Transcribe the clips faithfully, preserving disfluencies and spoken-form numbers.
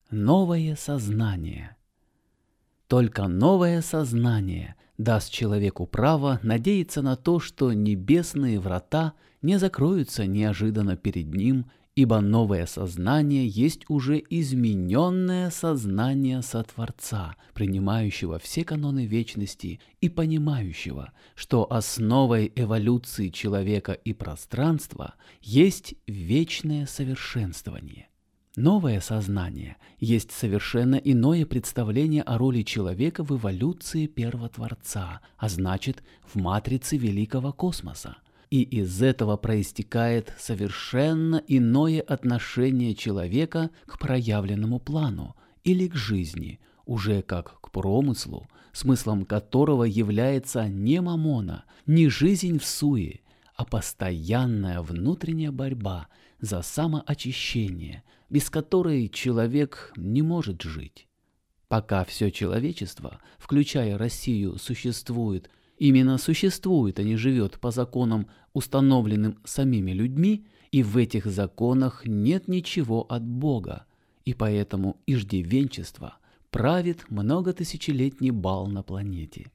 Новое сознание. Только новое сознание даст человеку право надеяться на то, что небесные врата не закроются неожиданно перед ним, ибо новое сознание есть уже измененное сознание Сотворца, принимающего все каноны вечности и понимающего, что основой эволюции человека и пространства есть вечное совершенствование. Новое сознание есть совершенно иное представление о роли человека в эволюции Первотворца, а значит, в матрице великого космоса. И из этого проистекает совершенно иное отношение человека к проявленному плану или к жизни, уже как к промыслу, смыслом которого является не мамона, не жизнь в суе, а постоянная внутренняя борьба за самоочищение, без которой человек не может жить. Пока все человечество, включая Россию, существует, именно существует, а не живет по законам, установленным самими людьми, и в этих законах нет ничего от Бога, и поэтому иждивенчество правит многотысячелетний бал на планете.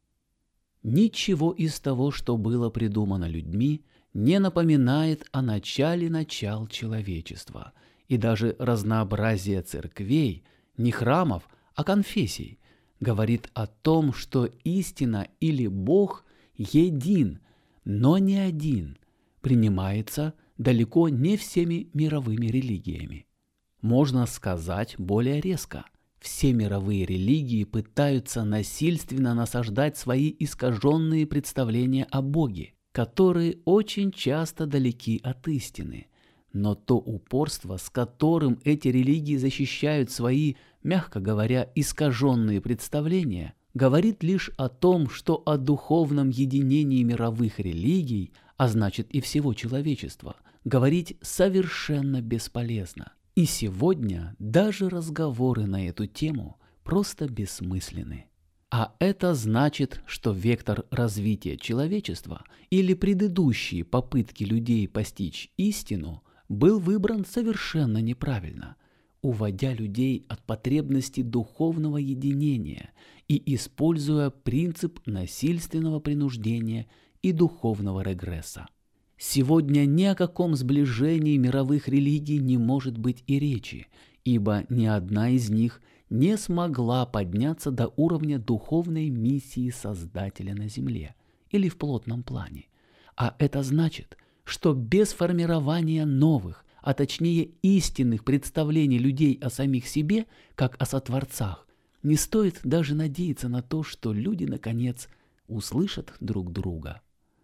Ничего из того, что было придумано людьми, не напоминает о начале начал человечества, и даже разнообразие церквей, не храмов, а конфессий, говорит о том, что истина или Бог един, но не один, принимается далеко не всеми мировыми религиями. Можно сказать более резко. Все мировые религии пытаются насильственно насаждать свои искаженные представления о Боге, которые очень часто далеки от истины. Но то упорство, с которым эти религии защищают свои, мягко говоря, искаженные представления, говорит лишь о том, что о духовном единении мировых религий, а значит и всего человечества, говорить совершенно бесполезно. И сегодня даже разговоры на эту тему просто бессмысленны. А это значит, что вектор развития человечества или предыдущие попытки людей постичь истину был выбран совершенно неправильно, уводя людей от потребности духовного единения и используя принцип насильственного принуждения и духовного регресса. Сегодня ни о каком сближении мировых религий не может быть и речи, ибо ни одна из них не смогла подняться до уровня духовной миссии Создателя на Земле или в плотном плане. А это значит, что без формирования новых, а точнее истинных представлений людей о самих себе, как о сотворцах, не стоит даже надеяться на то, что люди, наконец, услышат друг друга.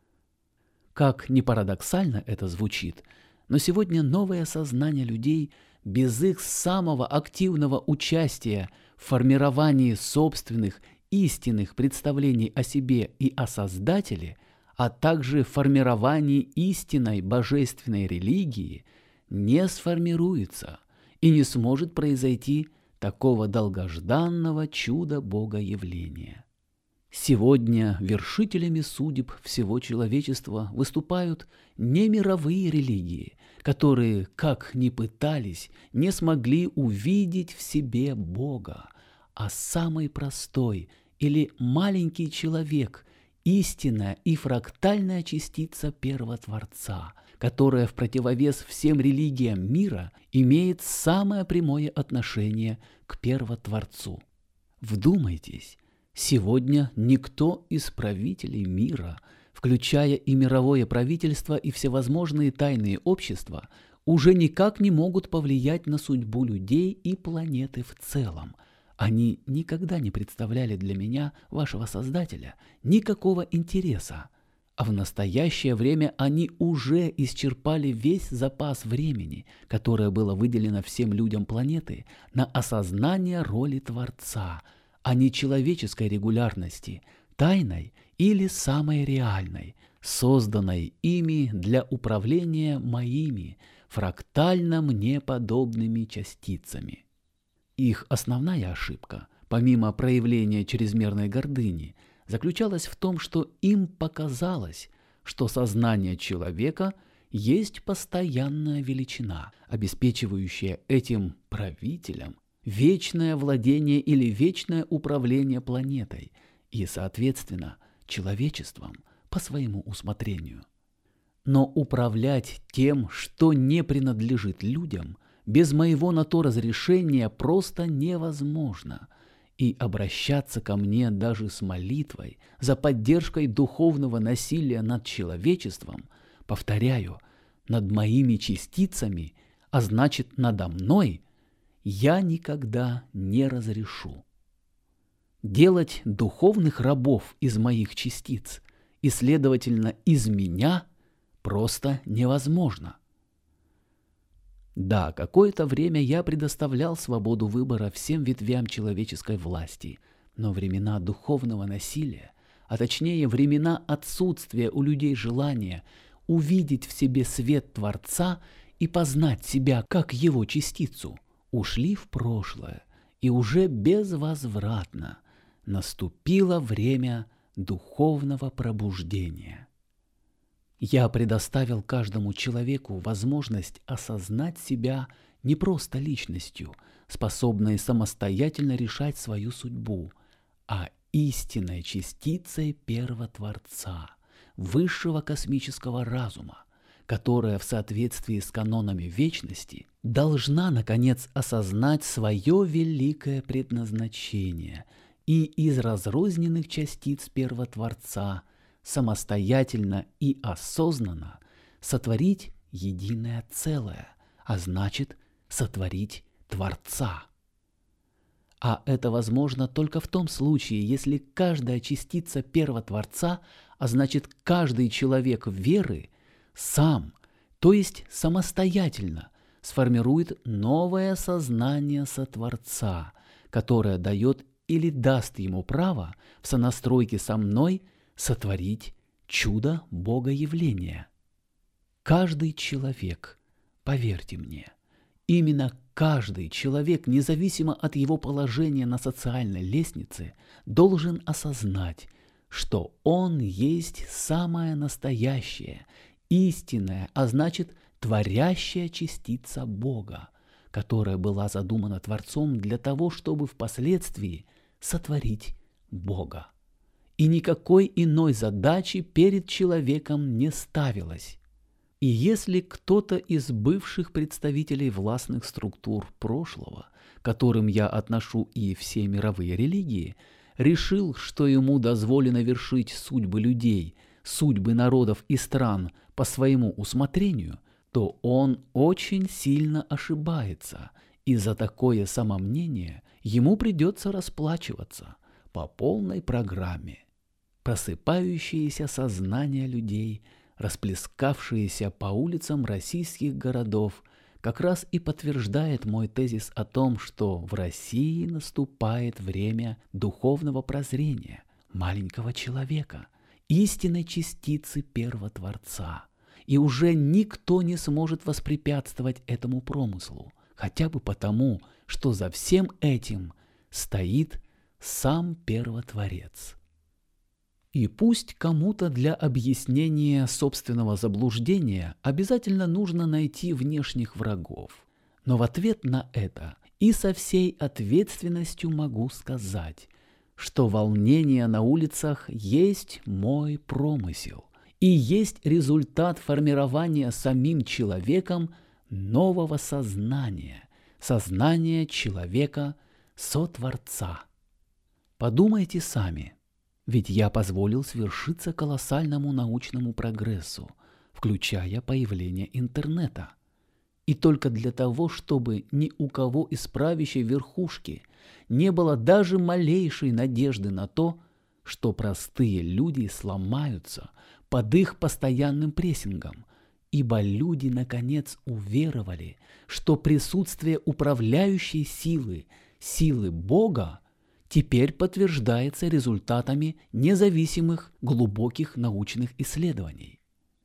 Как ни парадоксально это звучит, но сегодня новое сознание людей без их самого активного участия в формировании собственных истинных представлений о себе и о Создателе, а также в формировании истинной божественной религии, не сформируется и не сможет произойти такого долгожданного чуда Богоявления. Сегодня вершителями судеб всего человечества выступают не мировые религии, которые, как ни пытались, не смогли увидеть в себе Бога, а самый простой или маленький человек, истинная и фрактальная частица Первотворца, которая в противовес всем религиям мира имеет самое прямое отношение к Первотворцу. Вдумайтесь, сегодня никто из правителей мира, включая и мировое правительство и всевозможные тайные общества, уже никак не могут повлиять на судьбу людей и планеты в целом. Они никогда не представляли для меня, вашего Создателя, никакого интереса. А в настоящее время они уже исчерпали весь запас времени, которое было выделено всем людям планеты на осознание роли Творца, а не человеческой регулярности, тайной или самой реальной, созданной ими для управления моими, фрактально мне подобными частицами. Их основная ошибка, помимо проявления чрезмерной гордыни, заключалась в том, что им показалось, что сознание человека есть постоянная величина, обеспечивающая этим правителям вечное владение или вечное управление планетой и, соответственно, человечеством по своему усмотрению. Но управлять тем, что не принадлежит людям, без моего на то разрешения просто невозможно, и обращаться ко мне даже с молитвой за поддержкой духовного насилия над человечеством, повторяю, над моими частицами, а значит надо мной, я никогда не разрешу. Делать духовных рабов из моих частиц и, следовательно, из меня просто невозможно. Да, какое-то время я предоставлял свободу выбора всем ветвям человеческой власти, но времена духовного насилия, а точнее времена отсутствия у людей желания увидеть в себе свет Творца и познать себя как его частицу, ушли в прошлое, и уже безвозвратно наступило время духовного пробуждения. Я предоставил каждому человеку возможность осознать себя не просто личностью, способной самостоятельно решать свою судьбу, а истинной частицей Первотворца, высшего космического разума, которая в соответствии с канонами вечности должна, наконец, осознать свое великое предназначение и из разрозненных частиц Первотворца самостоятельно и осознанно сотворить единое целое, а значит, сотворить Творца. А это возможно только в том случае, если каждая частица Первотворца, а значит, каждый человек веры, сам, то есть самостоятельно, сформирует новое сознание Сотворца, которое дает или даст ему право в сонастройке со мной сотворить чудо Богоявления. Каждый человек, поверьте мне, именно каждый человек, независимо от его положения на социальной лестнице, должен осознать, что он есть самая настоящая, истинная, а значит, творящая частица Бога, которая была задумана Творцом для того, чтобы впоследствии сотворить Бога. И никакой иной задачи перед человеком не ставилось. И если кто-то из бывших представителей властных структур прошлого, к которым я отношу и все мировые религии, решил, что ему дозволено вершить судьбы людей, судьбы народов и стран по своему усмотрению, то он очень сильно ошибается, и за такое самомнение ему придется расплачиваться по полной программе. Просыпающееся сознание людей, расплескавшиеся по улицам российских городов, как раз и подтверждает мой тезис о том, что в России наступает время духовного прозрения маленького человека, истинной частицы Первотворца. И уже никто не сможет воспрепятствовать этому промыслу, хотя бы потому, что за всем этим стоит сам Первотворец. И пусть кому-то для объяснения собственного заблуждения обязательно нужно найти внешних врагов, но в ответ на это и со всей ответственностью могу сказать, что волнение на улицах есть мой промысел и есть результат формирования самим человеком нового сознания, сознания человека-сотворца. Подумайте сами. Ведь я позволил свершиться колоссальному научному прогрессу, включая появление интернета. И только для того, чтобы ни у кого из правящей верхушки не было даже малейшей надежды на то, что простые люди сломаются под их постоянным прессингом, ибо люди наконец уверовали, что присутствие управляющей силы, силы Бога, теперь подтверждается результатами независимых глубоких научных исследований.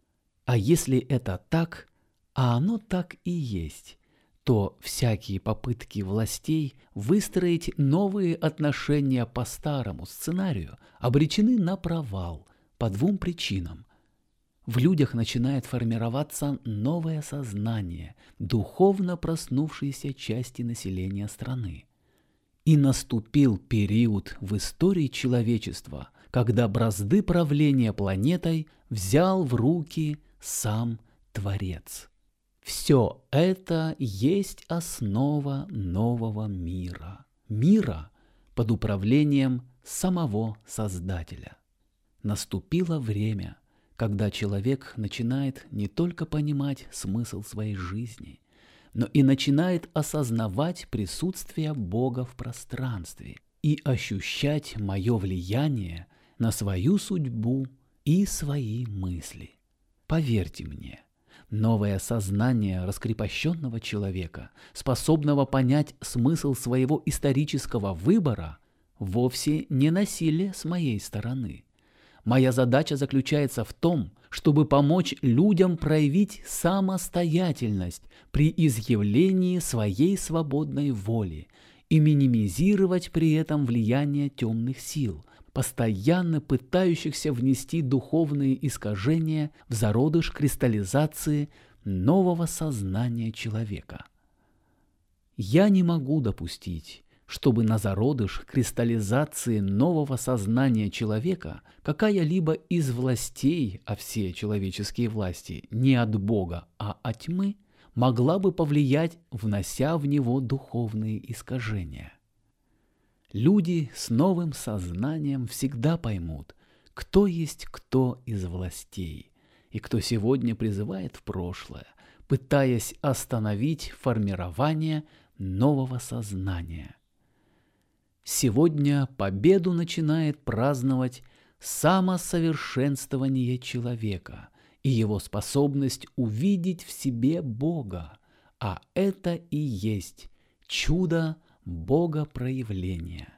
А если это так, а оно так и есть, то всякие попытки властей выстроить новые отношения по старому сценарию обречены на провал по двум причинам. в людях начинает формироваться новое сознание, духовно проснувшейся части населения страны. И наступил период в истории человечества, когда бразды правления планетой взял в руки сам Творец. Все это есть основа нового мира. Мира под управлением самого Создателя. Наступило время, когда человек начинает не только понимать смысл своей жизни, но и начинает осознавать присутствие Бога в пространстве и ощущать мое влияние на свою судьбу и свои мысли. Поверьте мне, новое сознание раскрепощенного человека, способного понять смысл своего исторического выбора, вовсе не насилие с моей стороны. Моя задача заключается в том, чтобы помочь людям проявить самостоятельность при изъявлении своей свободной воли и минимизировать при этом влияние темных сил, постоянно пытающихся внести духовные искажения в зародыш кристаллизации нового сознания человека. Я не могу допустить, чтобы на зародыш кристаллизации нового сознания человека какая-либо из властей, а все человеческие власти не от Бога, а от тьмы, могла бы повлиять, внося в него духовные искажения. Люди с новым сознанием всегда поймут, кто есть кто из властей, и кто сегодня призывает в прошлое, пытаясь остановить формирование нового сознания. Сегодня победу начинает праздновать самосовершенствование человека и его способность увидеть в себе Бога, а это и есть чудо Богопроявления.